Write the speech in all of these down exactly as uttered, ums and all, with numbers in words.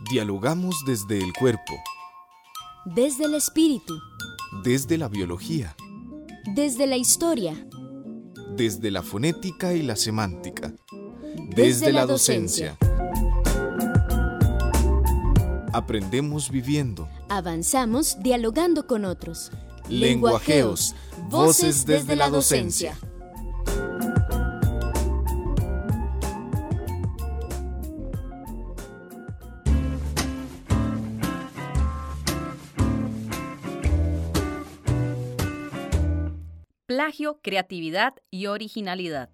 Dialogamos desde el cuerpo, desde el espíritu, desde la biología, desde la historia, desde la fonética y la semántica, desde, desde la la docencia. Aprendemos viviendo. Avanzamos dialogando con otros. Lenguajeos, voces desde la docencia. Plagio, creatividad y originalidad.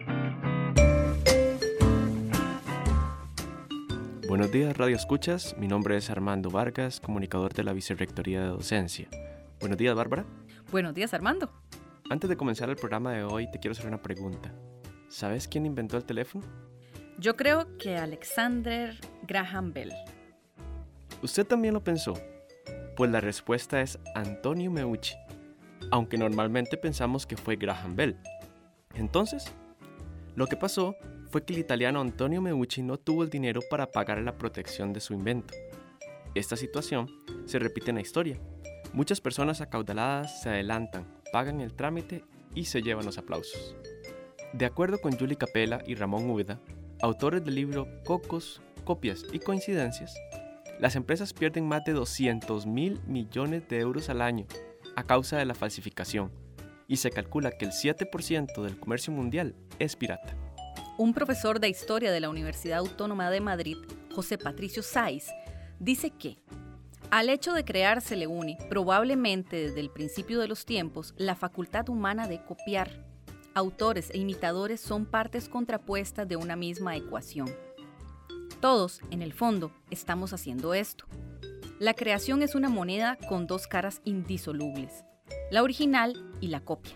Buenos días, Radio Escuchas. Mi nombre es Armando Vargas, comunicador de la Vicerrectoría de Docencia. Buenos días, Bárbara. Buenos días, Armando. Antes de comenzar el programa de hoy, te quiero hacer una pregunta. ¿Sabes quién inventó el teléfono? Yo creo que Alexander Graham Bell. ¿Usted también lo pensó? Pues la respuesta es Antonio Meucci, aunque normalmente pensamos que fue Graham Bell. Entonces, lo que pasó fue que el italiano Antonio Meucci no tuvo el dinero para pagar la protección de su invento. Esta situación se repite en la historia. Muchas personas acaudaladas se adelantan, pagan el trámite y se llevan los aplausos. De acuerdo con Julie Capella y Ramón Úbeda, autores del libro Cocos, Copias y Coincidencias, las empresas pierden más de doscientos mil millones de euros al año a causa de la falsificación, y se calcula que el siete por ciento del comercio mundial es pirata. Un profesor de historia de la Universidad Autónoma de Madrid, José Patricio Sáiz, dice que al hecho de crear se le une, probablemente desde el principio de los tiempos, la facultad humana de copiar. Autores e imitadores son partes contrapuestas de una misma ecuación. Todos, en el fondo, estamos haciendo esto. La creación es una moneda con dos caras indisolubles, la original y la copia.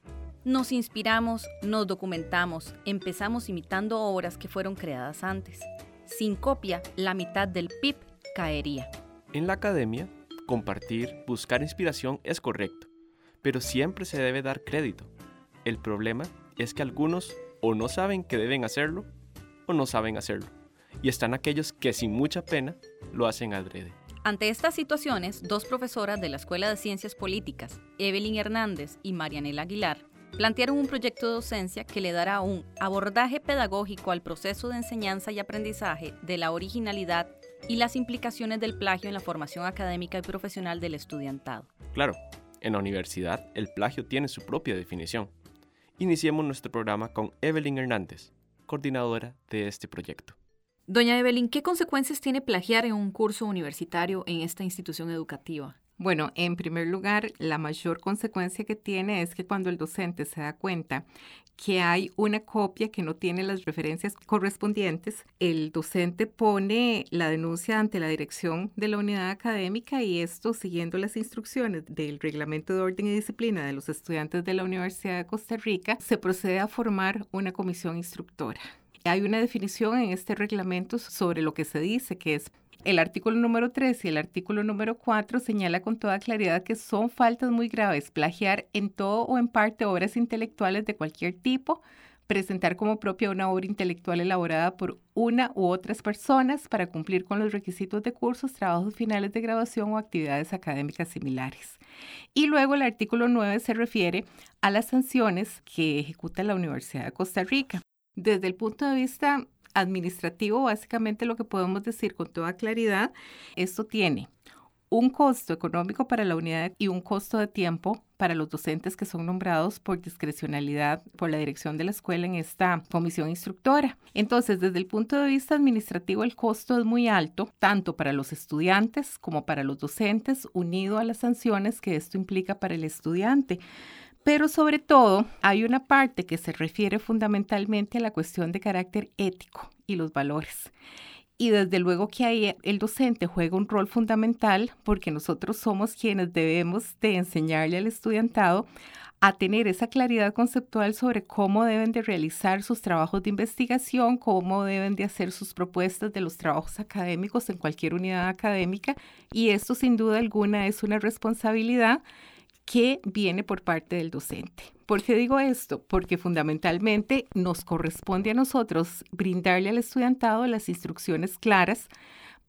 Nos inspiramos, nos documentamos, empezamos imitando obras que fueron creadas antes. Sin copia, la mitad del P I B caería. En la academia, compartir, buscar inspiración es correcto, pero siempre se debe dar crédito. El problema es que algunos o no saben que deben hacerlo o no saben hacerlo, y están aquellos que sin mucha pena lo hacen adrede. Ante estas situaciones, dos profesoras de la Escuela de Ciencias Políticas, Evelyn Hernández y Marianela Aguilar, plantearon un proyecto de docencia que le dará un abordaje pedagógico al proceso de enseñanza y aprendizaje de la originalidad y las implicaciones del plagio en la formación académica y profesional del estudiantado. Claro, en la universidad el plagio tiene su propia definición. Iniciemos nuestro programa con Evelyn Hernández, coordinadora de este proyecto. Doña Evelyn, ¿qué consecuencias tiene plagiar en un curso universitario en esta institución educativa? Bueno, en primer lugar, la mayor consecuencia que tiene es que cuando el docente se da cuenta que hay una copia que no tiene las referencias correspondientes, el docente pone la denuncia ante la dirección de la unidad académica y esto, siguiendo las instrucciones del Reglamento de Orden y Disciplina de los estudiantes de la Universidad de Costa Rica, se procede a formar una comisión instructora. Hay una definición en este reglamento sobre lo que se dice que es el artículo número tres y el artículo número cuatro señala con toda claridad que son faltas muy graves plagiar en todo o en parte obras intelectuales de cualquier tipo, presentar como propia una obra intelectual elaborada por una u otras personas para cumplir con los requisitos de cursos, trabajos finales de graduación o actividades académicas similares. Y luego el artículo nueve se refiere a las sanciones que ejecuta la Universidad de Costa Rica. Desde el punto de vista administrativo, básicamente lo que podemos decir con toda claridad, esto tiene un costo económico para la unidad y un costo de tiempo para los docentes que son nombrados por discrecionalidad por la dirección de la escuela en esta comisión instructora. Entonces, desde el punto de vista administrativo, el costo es muy alto, tanto para los estudiantes como para los docentes, unido a las sanciones que esto implica para el estudiante. Pero sobre todo hay una parte que se refiere fundamentalmente a la cuestión de carácter ético y los valores. Y desde luego que ahí el docente juega un rol fundamental porque nosotros somos quienes debemos de enseñarle al estudiantado a tener esa claridad conceptual sobre cómo deben de realizar sus trabajos de investigación, cómo deben de hacer sus propuestas de los trabajos académicos en cualquier unidad académica. Y esto sin duda alguna es una responsabilidad que viene por parte del docente. ¿Por qué digo esto? Porque fundamentalmente nos corresponde a nosotros brindarle al estudiantado las instrucciones claras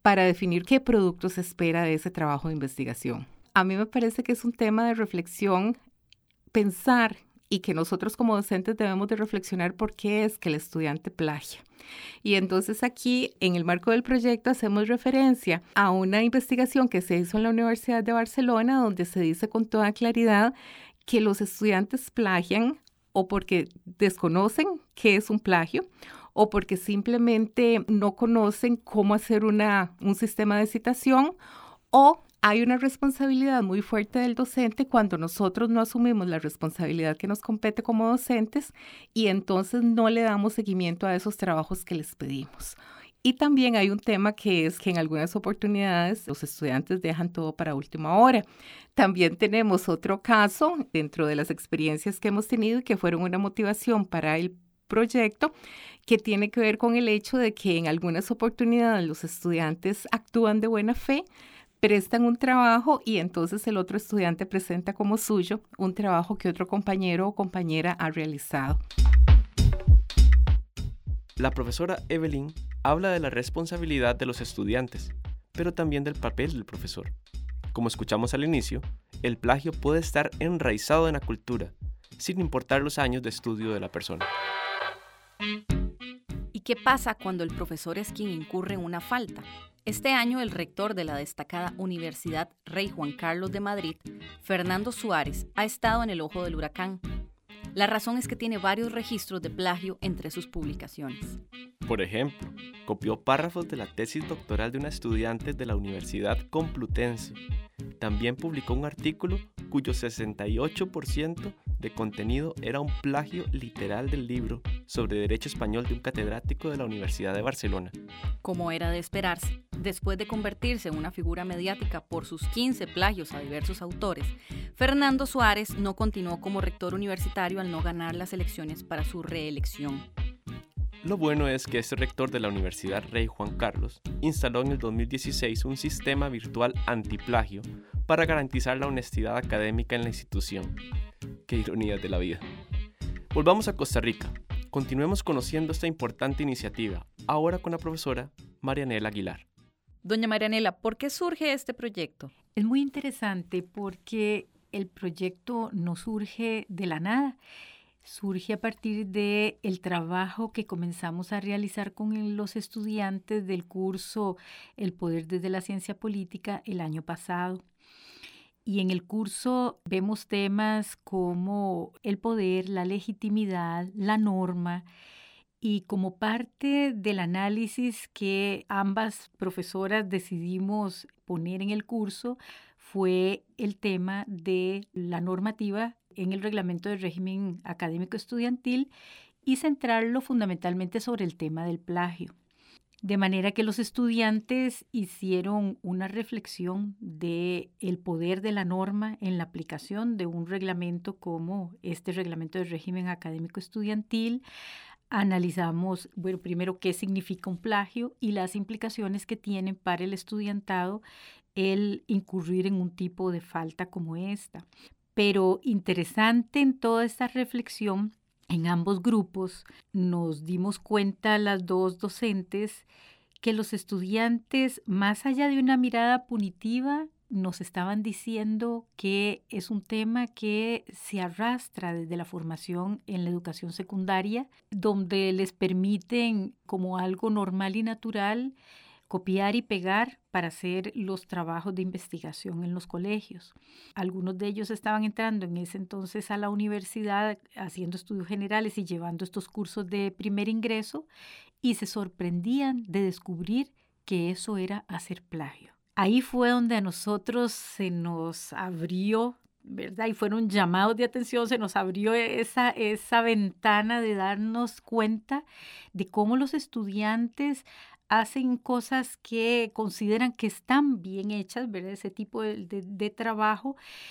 para definir qué producto se espera de ese trabajo de investigación. A mí me parece que es un tema de reflexión, pensar y que nosotros como docentes debemos de reflexionar por qué es que el estudiante plagia. Y entonces aquí, en el marco del proyecto, hacemos referencia a una investigación que se hizo en la Universidad de Barcelona, donde se dice con toda claridad que los estudiantes plagian o porque desconocen qué es un plagio, o porque simplemente no conocen cómo hacer una, un sistema de citación, o hay una responsabilidad muy fuerte del docente cuando nosotros no asumimos la responsabilidad que nos compete como docentes y entonces no le damos seguimiento a esos trabajos que les pedimos. Y también hay un tema que es que en algunas oportunidades los estudiantes dejan todo para última hora. También tenemos otro caso dentro de las experiencias que hemos tenido y que fueron una motivación para el proyecto, que tiene que ver con el hecho de que en algunas oportunidades los estudiantes actúan de buena fe, prestan un trabajo y entonces el otro estudiante presenta como suyo un trabajo que otro compañero o compañera ha realizado. La profesora Evelyn habla de la responsabilidad de los estudiantes, pero también del papel del profesor. Como escuchamos al inicio, el plagio puede estar enraizado en la cultura, sin importar los años de estudio de la persona. ¿Y qué pasa cuando el profesor es quien incurre en una falta? Este año, el rector de la destacada Universidad Rey Juan Carlos de Madrid, Fernando Suárez, ha estado en el ojo del huracán. La razón es que tiene varios registros de plagio entre sus publicaciones. Por ejemplo, copió párrafos de la tesis doctoral de una estudiante de la Universidad Complutense. También publicó un artículo cuyo sesenta y ocho por ciento de contenido era un plagio literal del libro sobre Derecho Español de un catedrático de la Universidad de Barcelona. Como era de esperarse, después de convertirse en una figura mediática por sus quince plagios a diversos autores, Fernando Suárez no continuó como rector universitario al no ganar las elecciones para su reelección. Lo bueno es que este rector de la Universidad Rey Juan Carlos instaló en el dos mil dieciséis un sistema virtual antiplagio para garantizar la honestidad académica en la institución. Qué ironías de la vida. Volvamos a Costa Rica. Continuemos conociendo esta importante iniciativa, ahora con la profesora Marianela Aguilar. Doña Marianela, ¿por qué surge este proyecto? Es muy interesante porque el proyecto no surge de la nada. Surge a partir del trabajo que comenzamos a realizar con los estudiantes del curso El Poder desde la Ciencia Política el año pasado. Y en el curso vemos temas como el poder, la legitimidad, la norma. Y como parte del análisis que ambas profesoras decidimos poner en el curso fue el tema de la normativa en el reglamento del régimen académico estudiantil y centrarlo fundamentalmente sobre el tema del plagio. De manera que los estudiantes hicieron una reflexión de el poder de la norma en la aplicación de un reglamento como este reglamento del régimen académico estudiantil. Analizamos, bueno, primero qué significa un plagio y las implicaciones que tienen para el estudiantado el incurrir en un tipo de falta como esta. Pero interesante en toda esta reflexión, en ambos grupos nos dimos cuenta las dos docentes que los estudiantes, más allá de una mirada punitiva, nos estaban diciendo que es un tema que se arrastra desde la formación en la educación secundaria, donde les permiten como algo normal y natural copiar y pegar para hacer los trabajos de investigación en los colegios. Algunos de ellos estaban entrando en ese entonces a la universidad haciendo estudios generales y llevando estos cursos de primer ingreso y se sorprendían de descubrir que eso era hacer plagio. Ahí fue donde a nosotros se nos abrió, ¿verdad? Y fueron llamados de atención, se nos abrió esa, esa ventana de darnos cuenta de cómo los estudiantes hacen cosas que consideran que están bien hechas, ¿verdad? Ese tipo de, de, de trabajo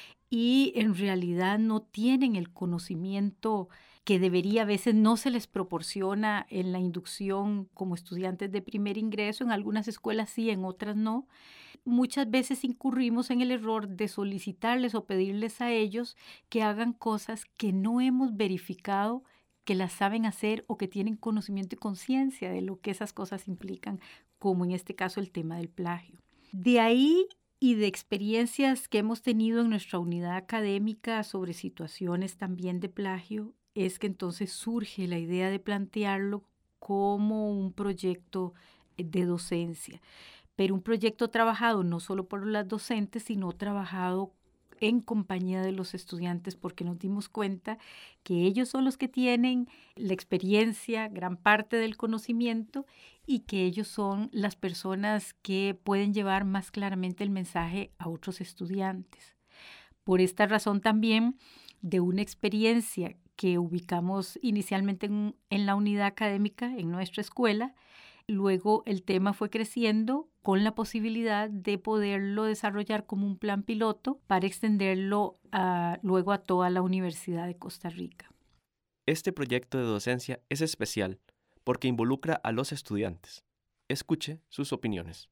y en realidad no tienen el conocimiento que debería, a veces no se les proporciona en la inducción como estudiantes de primer ingreso, en algunas escuelas sí, en otras no. Muchas veces incurrimos en el error de solicitarles o pedirles a ellos que hagan cosas que no hemos verificado que las saben hacer o que tienen conocimiento y conciencia de lo que esas cosas implican, como en este caso el tema del plagio. De ahí y de experiencias que hemos tenido en nuestra unidad académica sobre situaciones también de plagio, es que entonces surge la idea de plantearlo como un proyecto de docencia, pero un proyecto trabajado no solo por las docentes, sino trabajado en compañía de los estudiantes, porque nos dimos cuenta que ellos son los que tienen la experiencia, gran parte del conocimiento, y que ellos son las personas que pueden llevar más claramente el mensaje a otros estudiantes. Por esta razón también, de una experiencia que ubicamos inicialmente en, en la unidad académica, en nuestra escuela, luego el tema fue creciendo con la posibilidad de poderlo desarrollar como un plan piloto para extenderlo a, luego a toda la Universidad de Costa Rica. Este proyecto de docencia es especial porque involucra a los estudiantes. Escuche sus opiniones.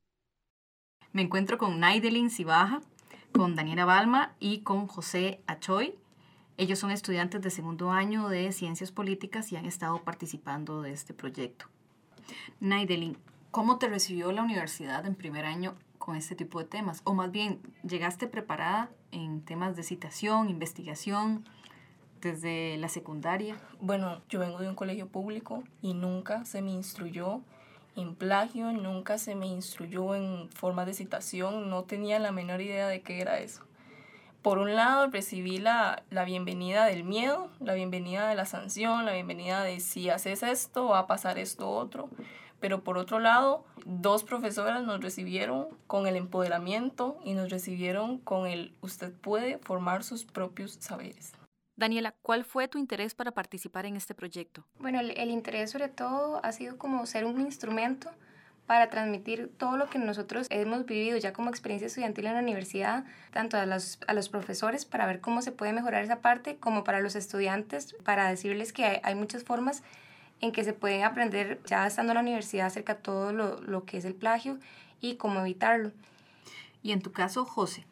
Me encuentro con Naidelin Cibaja, con Daniela Balma y con José Achoy. Ellos son estudiantes de segundo año de Ciencias Políticas y han estado participando de este proyecto. Naidelin, ¿cómo te recibió la universidad en primer año con este tipo de temas? O más bien, ¿llegaste preparada en temas de citación, investigación, desde la secundaria? Bueno, yo vengo de un colegio público y nunca se me instruyó en plagio, nunca se me instruyó en formas de citación, no tenía la menor idea de qué era eso. Por un lado, recibí la, la bienvenida del miedo, la bienvenida de la sanción, la bienvenida de si haces esto, va a pasar esto otro. Pero por otro lado, dos profesoras nos recibieron con el empoderamiento y nos recibieron con el usted puede formar sus propios saberes. Daniela, ¿cuál fue tu interés para participar en este proyecto? Bueno, el, el interés sobre todo ha sido como ser un instrumento para transmitir todo lo que nosotros hemos vivido ya como experiencia estudiantil en la universidad, tanto a los, a los profesores para ver cómo se puede mejorar esa parte, como para los estudiantes, para decirles que hay, hay muchas formas en que se pueden aprender ya estando en la universidad acerca de todo lo, lo que es el plagio y cómo evitarlo. Y en tu caso, José.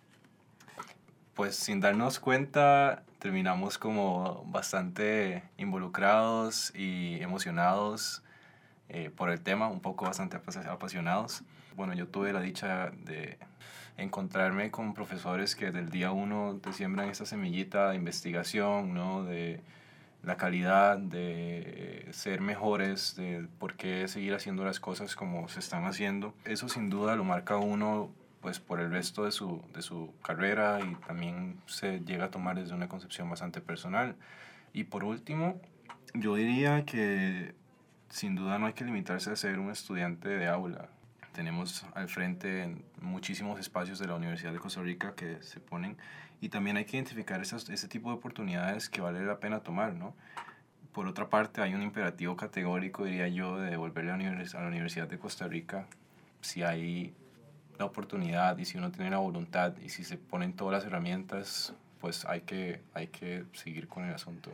Pues sin darnos cuenta, terminamos como bastante involucrados y emocionados eh, por el tema, un poco bastante apasionados. Bueno, yo tuve la dicha de encontrarme con profesores que desde el día uno te siembran esa semillita de investigación, ¿no? De la calidad, de ser mejores, de por qué seguir haciendo las cosas como se están haciendo. Eso sin duda lo marca uno pues por el resto de su, de su carrera y también se llega a tomar desde una concepción bastante personal. Y por último, yo diría que sin duda no hay que limitarse a ser un estudiante de aula. Tenemos al frente muchísimos espacios de la Universidad de Costa Rica que se ponen y también hay que identificar esas, ese tipo de oportunidades que vale la pena tomar, ¿no? Por otra parte, hay un imperativo categórico, diría yo, de devolverle a la, univers- a la Universidad de Costa Rica si hay la oportunidad y si uno tiene la voluntad y si se ponen todas las herramientas, pues hay que, hay que seguir con el asunto.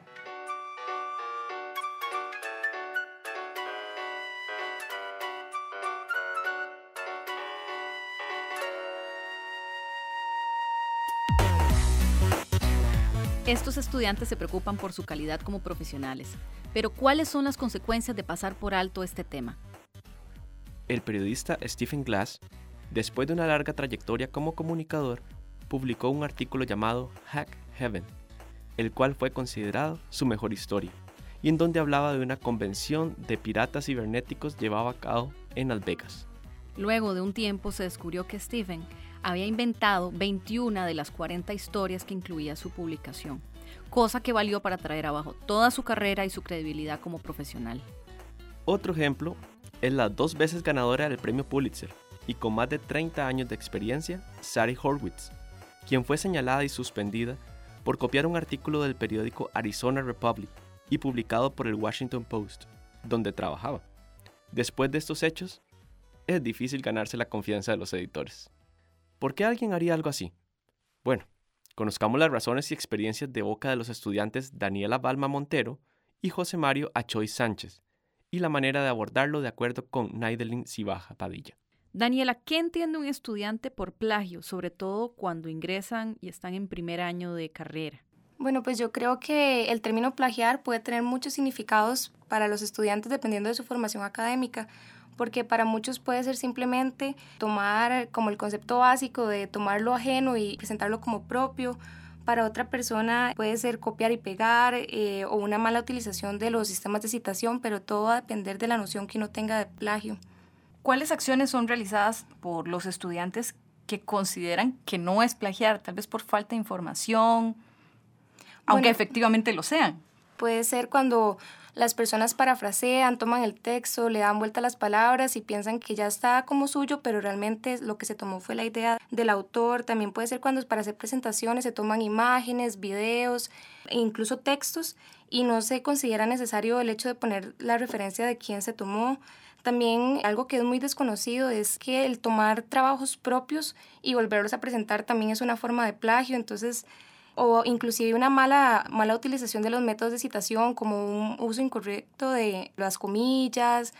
Estos estudiantes se preocupan por su calidad como profesionales, pero ¿cuáles son las consecuencias de pasar por alto este tema? El periodista Stephen Glass, después de una larga trayectoria como comunicador, publicó un artículo llamado Hack Heaven, el cual fue considerado su mejor historia, y en donde hablaba de una convención de piratas cibernéticos llevada a cabo en Las Vegas. Luego de un tiempo se descubrió que Stephen había inventado veintiuna de las cuarenta historias que incluía su publicación, cosa que valió para traer abajo toda su carrera y su credibilidad como profesional. Otro ejemplo es la dos veces ganadora del premio Pulitzer y con más de treinta años de experiencia, Sari Horwitz, quien fue señalada y suspendida por copiar un artículo del periódico Arizona Republic y publicado por el Washington Post, donde trabajaba. Después de estos hechos, es difícil ganarse la confianza de los editores. ¿Por qué alguien haría algo así? Bueno, conozcamos las razones y experiencias de boca de los estudiantes Daniela Balma Montero y José Mario Achoy Sánchez, y la manera de abordarlo de acuerdo con Naidelin Cibaja Padilla. Daniela, ¿qué entiende un estudiante por plagio, sobre todo cuando ingresan y están en primer año de carrera? Bueno, pues yo creo que el término plagiar puede tener muchos significados para los estudiantes dependiendo de su formación académica, porque para muchos puede ser simplemente tomar como el concepto básico de tomar lo ajeno y presentarlo como propio. Para otra persona puede ser copiar y pegar eh, o una mala utilización de los sistemas de citación, pero todo va a depender de la noción que uno tenga de plagio. ¿Cuáles acciones son realizadas por los estudiantes que consideran que no es plagiar, tal vez por falta de información, aunque Bueno, efectivamente lo sean? Puede ser cuando las personas parafrasean, toman el texto, le dan vuelta a las palabras y piensan que ya está como suyo, pero realmente lo que se tomó fue la idea del autor. También puede ser cuando para hacer presentaciones se toman imágenes, videos e incluso textos y no se considera necesario el hecho de poner la referencia de quién se tomó. También algo que es muy desconocido es que el tomar trabajos propios y volverlos a presentar también es una forma de plagio, entonces o inclusive una mala, mala utilización de los métodos de citación, como un uso incorrecto de las comillas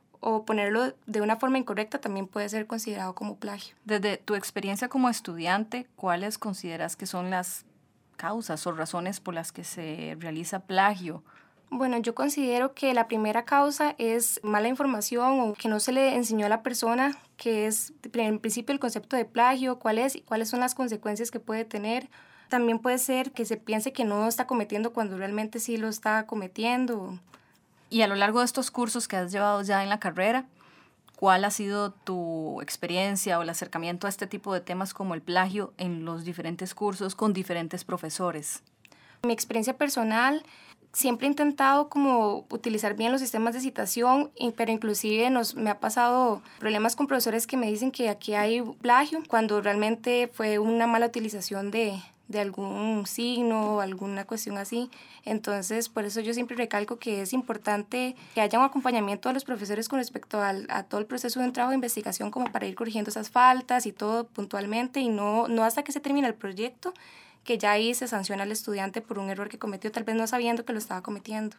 o ponerlo de una forma incorrecta también puede ser considerado como plagio. Desde tu experiencia como estudiante, ¿cuáles consideras que son las causas o razones por las que se realiza plagio? Bueno, yo considero que la primera causa es mala información o que no se le enseñó a la persona que es en principio el concepto de plagio, cuál es y cuáles son las consecuencias que puede tener. También puede ser que se piense que no está cometiendo cuando realmente sí lo está cometiendo. Y a lo largo de estos cursos que has llevado ya en la carrera, ¿cuál ha sido tu experiencia o el acercamiento a este tipo de temas como el plagio en los diferentes cursos con diferentes profesores? Mi experiencia personal, siempre he intentado como utilizar bien los sistemas de citación, pero inclusive nos, me ha pasado problemas con profesores que me dicen que aquí hay plagio cuando realmente fue una mala utilización de, de algún signo o alguna cuestión así. Entonces, por eso yo siempre recalco que es importante que haya un acompañamiento a los profesores con respecto al, a todo el proceso de un trabajo de investigación como para ir corrigiendo esas faltas y todo puntualmente y no, no hasta que se termine el proyecto, que ya ahí se sanciona al estudiante por un error que cometió, tal vez no sabiendo que lo estaba cometiendo.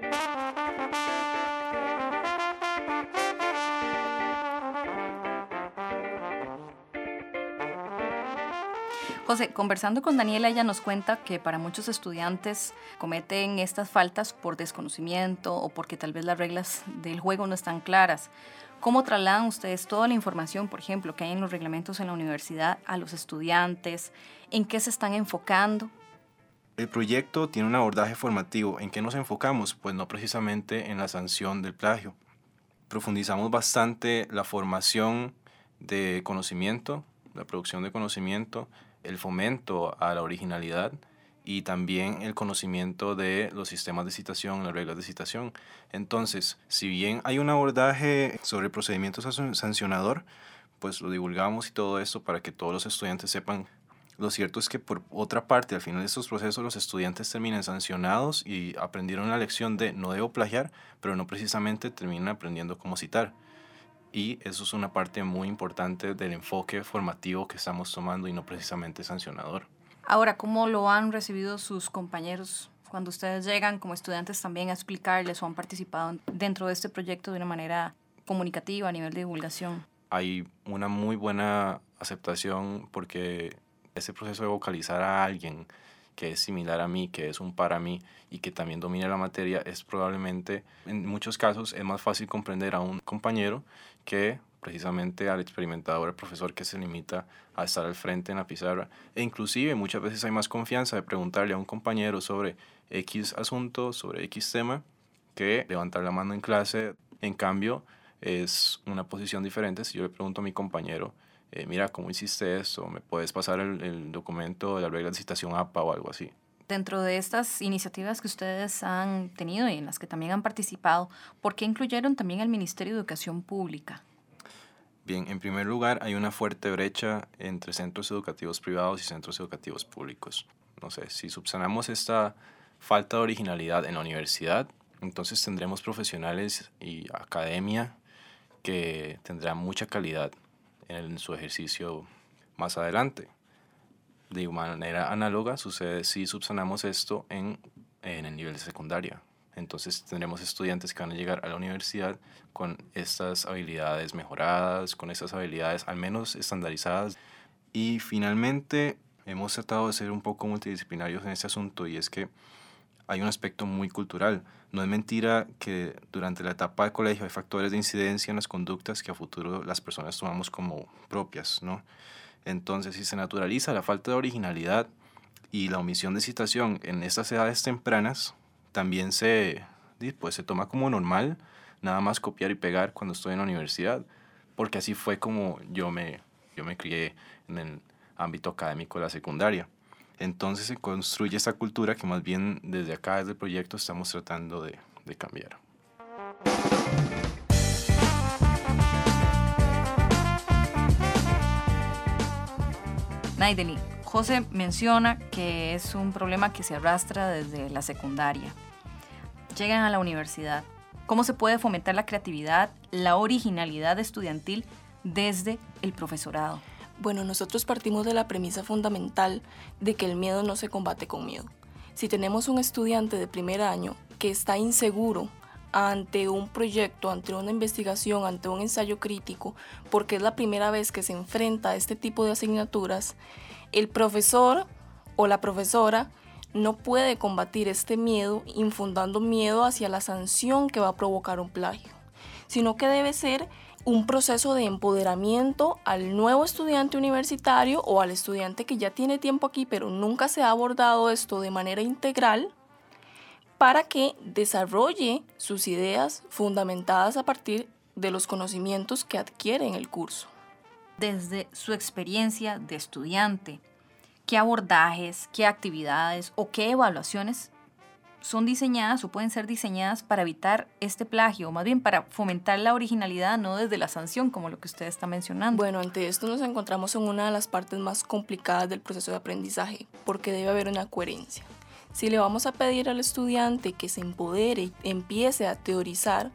José, conversando con Daniela, ella nos cuenta que para muchos estudiantes cometen estas faltas por desconocimiento o porque tal vez las reglas del juego no están claras. ¿Cómo trasladan ustedes toda la información, por ejemplo, que hay en los reglamentos en la universidad a los estudiantes? ¿En qué se están enfocando? El proyecto tiene un abordaje formativo. ¿En qué nos enfocamos? Pues no precisamente en la sanción del plagio. Profundizamos bastante la formación de conocimiento, la producción de conocimiento, el fomento a la originalidad y también el conocimiento de los sistemas de citación, las reglas de citación. Entonces, si bien hay un abordaje sobre el procedimiento sancionador, pues lo divulgamos y todo esto para que todos los estudiantes sepan. Lo cierto es que por otra parte, al final de estos procesos, los estudiantes terminan sancionados y aprendieron la lección de no debo plagiar, pero no precisamente terminan aprendiendo cómo citar. Y eso es una parte muy importante del enfoque formativo que estamos tomando y no precisamente sancionador. Ahora, ¿cómo lo han recibido sus compañeros cuando ustedes llegan como estudiantes también a explicarles o han participado dentro de este proyecto de una manera comunicativa a nivel de divulgación? Hay una muy buena aceptación porque ese proceso de vocalizar a alguien que es similar a mí, que es un para mí y que también domina la materia, es probablemente, en muchos casos, es más fácil comprender a un compañero que precisamente al experimentador, al profesor que se limita a estar al frente en la pizarra. E inclusive muchas veces hay más confianza de preguntarle a un compañero sobre X asunto, sobre X tema, que levantar la mano en clase. En cambio, es una posición diferente si yo le pregunto a mi compañero, eh, mira, ¿cómo hiciste esto? ¿Me puedes pasar el, el documento de la regla de citación A P A o algo así? Dentro de estas iniciativas que ustedes han tenido y en las que también han participado, ¿por qué incluyeron también al Ministerio de Educación Pública? Bien, en primer lugar, hay una fuerte brecha entre centros educativos privados y centros educativos públicos. No sé, si subsanamos esta falta de originalidad en la universidad, entonces tendremos profesionales y academia que tendrán mucha calidad en su ejercicio más adelante. De manera análoga sucede si subsanamos esto en, en el nivel de secundaria. Entonces tendremos estudiantes que van a llegar a la universidad con estas habilidades mejoradas, con estas habilidades al menos estandarizadas. Y finalmente hemos tratado de ser un poco multidisciplinarios en este asunto, y es que hay un aspecto muy cultural. No es mentira que durante la etapa de colegio hay factores de incidencia en las conductas que a futuro las personas tomamos como propias, ¿no? Entonces, si se naturaliza la falta de originalidad y la omisión de citación en estas edades tempranas, también se, pues, se toma como normal nada más copiar y pegar cuando estoy en la universidad, porque así fue como yo me, yo me crié en el ámbito académico de la secundaria. Entonces se construye esta cultura que más bien desde acá, desde el proyecto, estamos tratando de, de cambiar. Naideli, José menciona que es un problema que se arrastra desde la secundaria. Llegan a la universidad. ¿Cómo se puede fomentar la creatividad, la originalidad estudiantil desde el profesorado? Bueno, nosotros partimos de la premisa fundamental de que el miedo no se combate con miedo. Si tenemos un estudiante de primer año que está inseguro ante un proyecto, ante una investigación, ante un ensayo crítico, porque es la primera vez que se enfrenta a este tipo de asignaturas, el profesor o la profesora no puede combatir este miedo infundando miedo hacia la sanción que va a provocar un plagio, sino que debe ser un proceso de empoderamiento al nuevo estudiante universitario o al estudiante que ya tiene tiempo aquí pero nunca se ha abordado esto de manera integral, para que desarrolle sus ideas fundamentadas a partir de los conocimientos que adquiere en el curso. Desde su experiencia de estudiante, ¿qué abordajes, qué actividades o qué evaluaciones son diseñadas o pueden ser diseñadas para evitar este plagio, o más bien para fomentar la originalidad, no desde la sanción, como lo que usted está mencionando? Bueno, ante esto nos encontramos en una de las partes más complicadas del proceso de aprendizaje, porque debe haber una coherencia. Si le vamos a pedir al estudiante que se empodere y empiece a teorizar,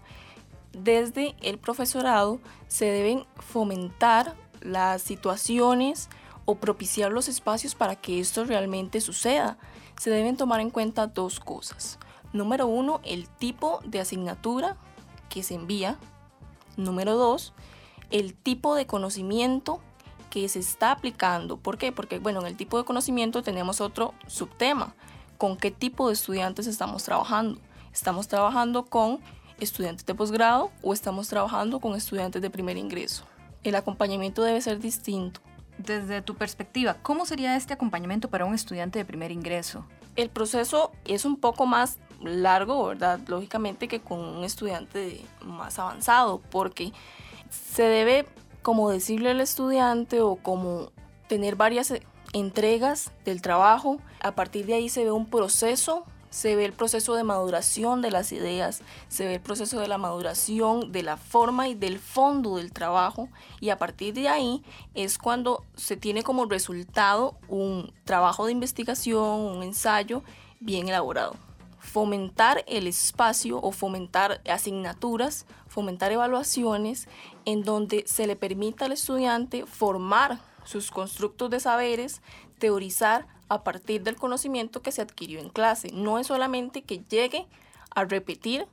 desde el profesorado se deben fomentar las situaciones o propiciar los espacios para que esto realmente suceda. Se deben tomar en cuenta dos cosas. Número uno, el tipo de asignatura que se envía. Número dos, el tipo de conocimiento que se está aplicando. ¿Por qué? Porque, bueno, en el tipo de conocimiento tenemos otro subtema. ¿Con qué tipo de estudiantes estamos trabajando? ¿Estamos trabajando con estudiantes de posgrado o estamos trabajando con estudiantes de primer ingreso? El acompañamiento debe ser distinto. Desde tu perspectiva, ¿cómo sería este acompañamiento para un estudiante de primer ingreso? El proceso es un poco más largo, ¿verdad? Lógicamente que con un estudiante más avanzado, porque se debe como decirle al estudiante o como tener varias entregas del trabajo. A partir de ahí se ve un proceso, se ve el proceso de maduración de las ideas, se ve el proceso de la maduración de la forma y del fondo del trabajo, y a partir de ahí es cuando se tiene como resultado un trabajo de investigación, un ensayo bien elaborado. Fomentar el espacio o fomentar asignaturas, fomentar evaluaciones en donde se le permita al estudiante formar sus constructos de saberes, teorizar a partir del conocimiento que se adquirió en clase. No es solamente que llegue a repetir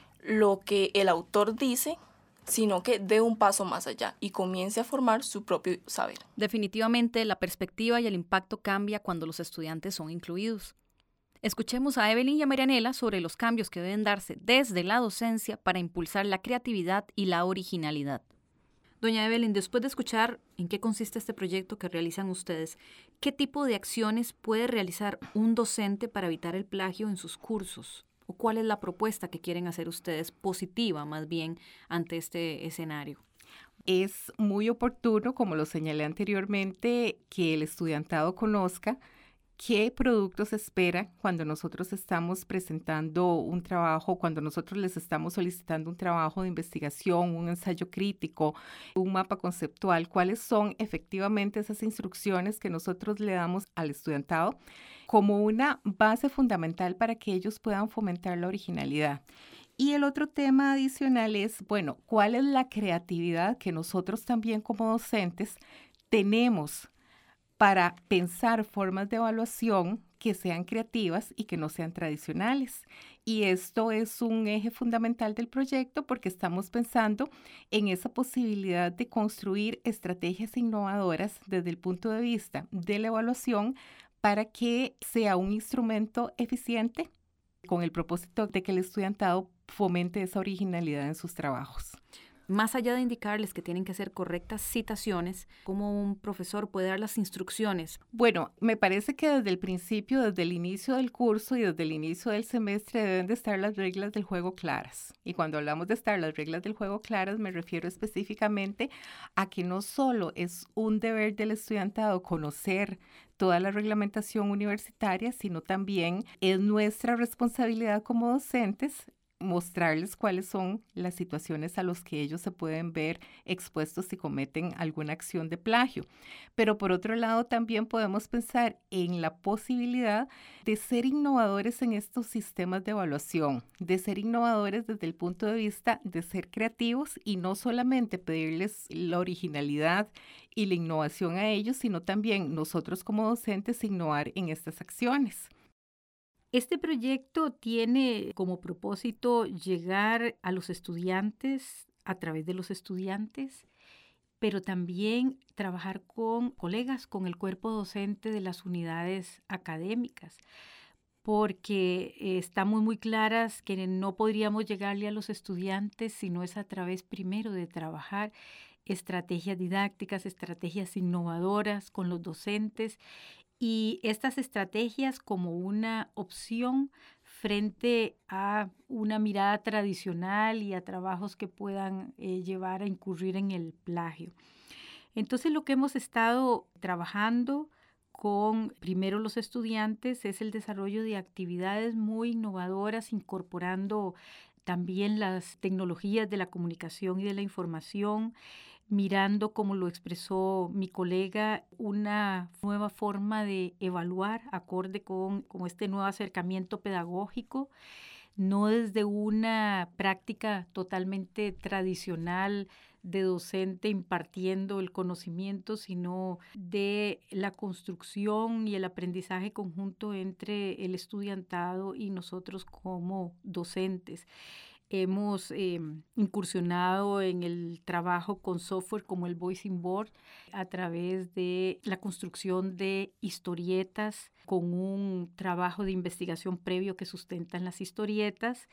lo que el autor dice, sino que dé un paso más allá y comience a formar su propio saber. Definitivamente la perspectiva y el impacto cambia cuando los estudiantes son incluidos. Escuchemos a Evelyn y a Marianela sobre los cambios que deben darse desde la docencia para impulsar la creatividad y la originalidad. Doña Evelyn, después de escuchar en qué consiste este proyecto que realizan ustedes, ¿qué tipo de acciones puede realizar un docente para evitar el plagio en sus cursos? ¿O cuál es la propuesta que quieren hacer ustedes, positiva más bien, ante este escenario? Es muy oportuno, como lo señalé anteriormente, que el estudiantado conozca qué productos espera cuando nosotros estamos presentando un trabajo, cuando nosotros les estamos solicitando un trabajo de investigación, un ensayo crítico, un mapa conceptual, cuáles son efectivamente esas instrucciones que nosotros le damos al estudiantado como una base fundamental para que ellos puedan fomentar la originalidad. Y el otro tema adicional es, bueno, ¿cuál es la creatividad que nosotros también como docentes tenemos para pensar formas de evaluación que sean creativas y que no sean tradicionales. Y esto es un eje fundamental del proyecto porque estamos pensando en esa posibilidad de construir estrategias innovadoras desde el punto de vista de la evaluación para que sea un instrumento eficiente con el propósito de que el estudiantado fomente esa originalidad en sus trabajos. Más allá de indicarles que tienen que hacer correctas citaciones, ¿cómo un profesor puede dar las instrucciones? Bueno, me parece que desde el principio, desde el inicio del curso y desde el inicio del semestre deben de estar las reglas del juego claras. Y cuando hablamos de estar las reglas del juego claras, me refiero específicamente a que no solo es un deber del estudiantado conocer toda la reglamentación universitaria, sino también es nuestra responsabilidad como docentes mostrarles cuáles son las situaciones a las que ellos se pueden ver expuestos si cometen alguna acción de plagio. Pero por otro lado también podemos pensar en la posibilidad de ser innovadores en estos sistemas de evaluación, de ser innovadores desde el punto de vista de ser creativos y no solamente pedirles la originalidad y la innovación a ellos, sino también nosotros como docentes innovar en estas acciones. Este proyecto tiene como propósito llegar a los estudiantes a través de los estudiantes, pero también trabajar con colegas, con el cuerpo docente de las unidades académicas, porque eh, estamos muy claras que no podríamos llegarle a los estudiantes si no es a través primero de trabajar estrategias didácticas, estrategias innovadoras con los docentes. Y estas estrategias como una opción frente a una mirada tradicional y a trabajos que puedan eh, llevar a incurrir en el plagio. Entonces, lo que hemos estado trabajando con primero los estudiantes es el desarrollo de actividades muy innovadoras, incorporando también las tecnologías de la comunicación y de la información, mirando, como lo expresó mi colega, una nueva forma de evaluar acorde con, con este nuevo acercamiento pedagógico, no desde una práctica totalmente tradicional de docente impartiendo el conocimiento, sino de la construcción y el aprendizaje conjunto entre el estudiantado y nosotros como docentes. Hemos eh, incursionado en el trabajo con software como el Voicing Board a través de la construcción de historietas con un trabajo de investigación previo que sustentan las historietas,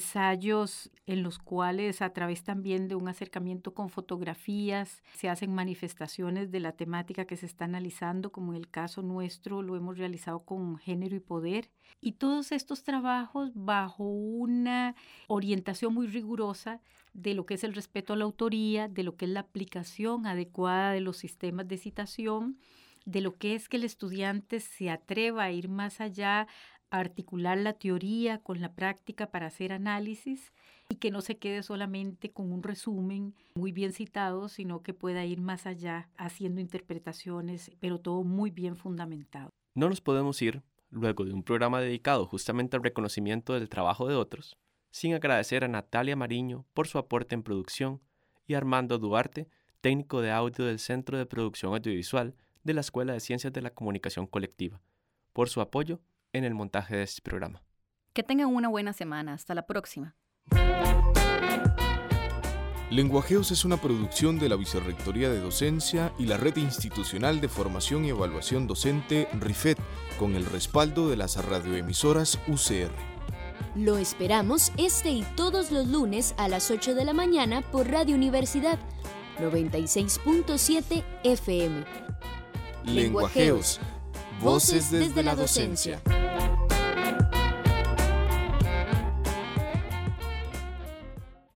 ensayos en los cuales a través también de un acercamiento con fotografías se hacen manifestaciones de la temática que se está analizando, como en el caso nuestro lo hemos realizado con género y poder. Y todos estos trabajos bajo una orientación muy rigurosa de lo que es el respeto a la autoría, de lo que es la aplicación adecuada de los sistemas de citación, de lo que es que el estudiante se atreva a ir más allá, a articular la teoría con la práctica para hacer análisis y que no se quede solamente con un resumen muy bien citado, sino que pueda ir más allá haciendo interpretaciones, pero todo muy bien fundamentado. No nos podemos ir, luego de un programa dedicado justamente al reconocimiento del trabajo de otros, sin agradecer a Natalia Mariño por su aporte en producción y a Armando Duarte, técnico de audio del Centro de Producción Audiovisual de la Escuela de Ciencias de la Comunicación Colectiva, por su apoyo en el montaje de este programa. Que tengan una buena semana. Hasta la próxima. Lenguajeos es una producción de la Vicerrectoría de Docencia y la Red Institucional de Formación y Evaluación Docente RIFED, con el respaldo de las radioemisoras U C R. Lo esperamos este y todos los lunes a las ocho de la mañana por Radio Universidad noventa y seis punto siete F M. Lenguajeos, voces desde la docencia.